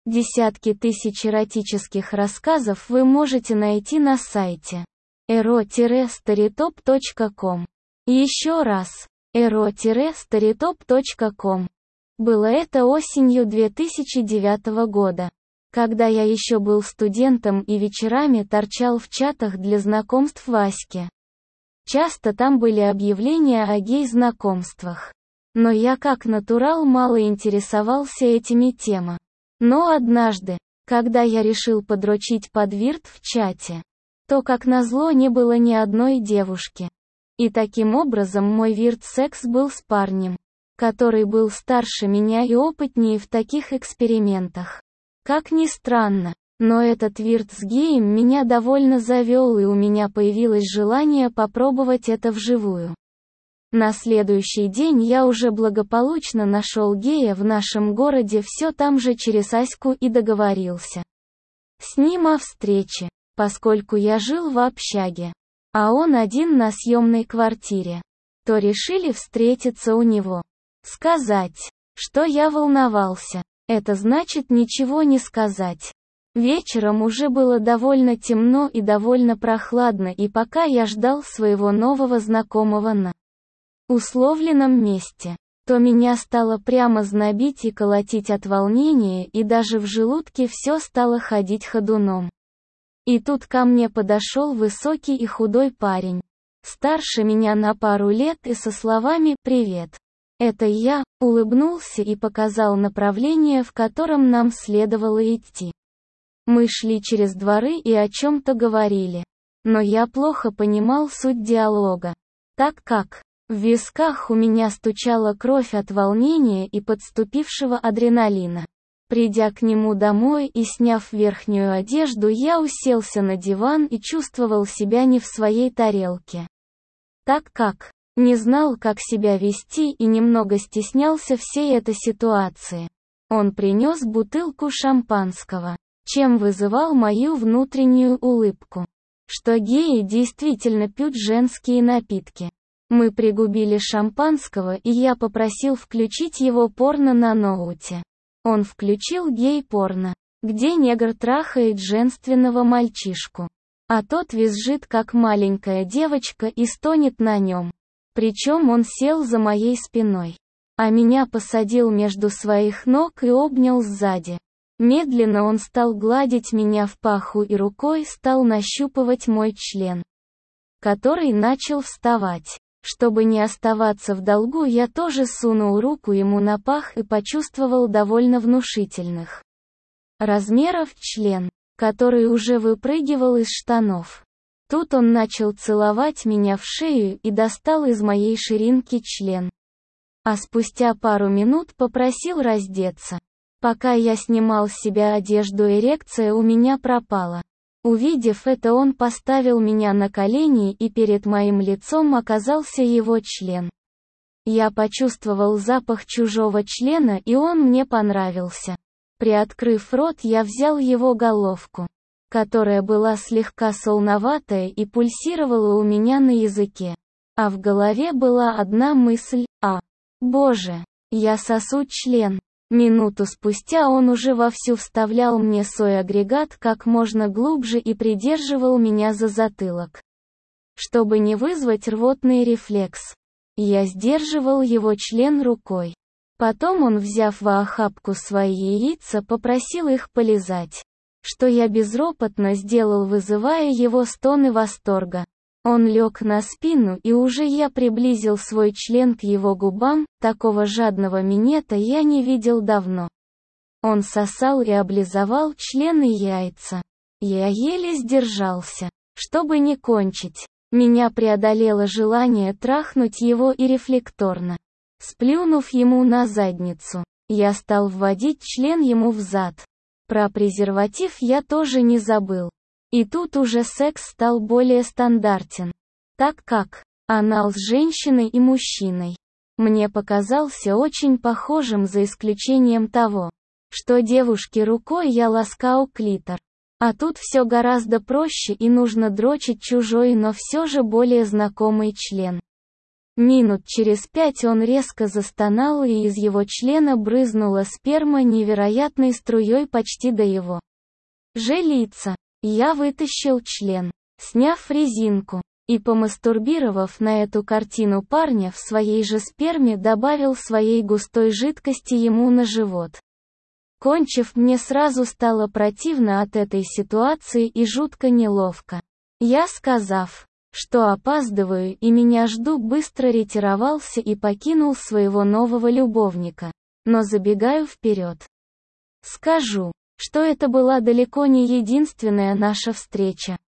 Десятки тысяч эротических рассказов вы можете найти на сайте ero-storytop.com. Еще раз, ero-storytop.com. Было это осенью 2009 года, когда я еще был студентом и вечерами торчал в чатах для знакомств в Аське. Часто там были объявления о гей-знакомствах. Но я как натурал мало интересовался этими темами. Но однажды, когда я решил подрочить под вирт в чате, то как назло не было ни одной девушки. И таким образом мой вирт-секс был с парнем, который был старше меня и опытнее в таких экспериментах. Как ни странно, но этот вирт с геем меня довольно завел, и у меня появилось желание попробовать это вживую. На следующий день я уже благополучно нашел гея в нашем городе все там же через Аську и договорился с ним о встрече, поскольку я жил в общаге, а он один на съемной квартире, то решили встретиться у него. Сказать, что я волновался, это значит ничего не сказать. Вечером уже было довольно темно и довольно прохладно, и пока я ждал своего нового знакомого на условленном месте, то меня стало прямо знобить и колотить от волнения, и даже в желудке все стало ходить ходуном. И тут ко мне подошел высокий и худой парень, старше меня на пару лет, и со словами «Привет, это я», улыбнулся и показал направление, в котором нам следовало идти. Мы шли через дворы и о чем-то говорили, но я плохо понимал суть диалога, так как в висках у меня стучала кровь от волнения и подступившего адреналина. Придя к нему домой и сняв верхнюю одежду, я уселся на диван и чувствовал себя не в своей тарелке, так как не знал, как себя вести, и немного стеснялся всей этой ситуации. Он принес бутылку шампанского, чем вызывал мою внутреннюю улыбку, что геи действительно пьют женские напитки. Мы пригубили шампанского, и я попросил включить его порно на ноуте. Он включил гей-порно, где негр трахает женственного мальчишку, а тот визжит как маленькая девочка и стонет на нем. Причем он сел за моей спиной, а меня посадил между своих ног и обнял сзади. Медленно он стал гладить меня в паху и рукой стал нащупывать мой член, который начал вставать. Чтобы не оставаться в долгу, я тоже сунул руку ему на пах и почувствовал довольно внушительных размеров член, который уже выпрыгивал из штанов. Тут он начал целовать меня в шею и достал из моей ширинки член. А спустя пару минут попросил раздеться. Пока я снимал с себя одежду, эрекция у меня пропала. Увидев это, он поставил меня на колени, и перед моим лицом оказался его член. Я почувствовал запах чужого члена, и он мне понравился. Приоткрыв рот, я взял его головку, которая была слегка солоноватая и пульсировала у меня на языке. А в голове была одна мысль: боже, я сосу член. Минуту спустя он уже вовсю вставлял мне свой агрегат как можно глубже и придерживал меня за затылок, чтобы не вызвать рвотный рефлекс. Я сдерживал его член рукой. Потом он, взяв в охапку свои яйца, попросил их полизать, что я безропотно сделал, вызывая его стоны восторга. Он лег на спину, и уже я приблизил свой член к его губам, такого жадного минета я не видел давно. Он сосал и облизывал член и яйца. Я еле сдержался, чтобы не кончить. Меня преодолело желание трахнуть его, и рефлекторно, сплюнув ему на задницу, я стал вводить член ему в зад. Про презерватив я тоже не забыл. И тут уже секс стал более стандартен, так как анал с женщиной и мужчиной мне показался очень похожим, за исключением того, что девушке рукой я ласкал клитор. А тут все гораздо проще, и нужно дрочить чужой, но все же более знакомый член. Минут через 5 он резко застонал, и из его члена брызнула сперма невероятной струей почти до его лица. Я вытащил член, сняв резинку, и, помастурбировав на эту картину парня, в своей же сперме добавил своей густой жидкости ему на живот. Кончив, мне сразу стало противно от этой ситуации и жутко неловко. Я, сказав, что опаздываю и меня жду, быстро ретировался и покинул своего нового любовника. Но забегаю вперед. Скажу, что это была далеко не единственная наша встреча.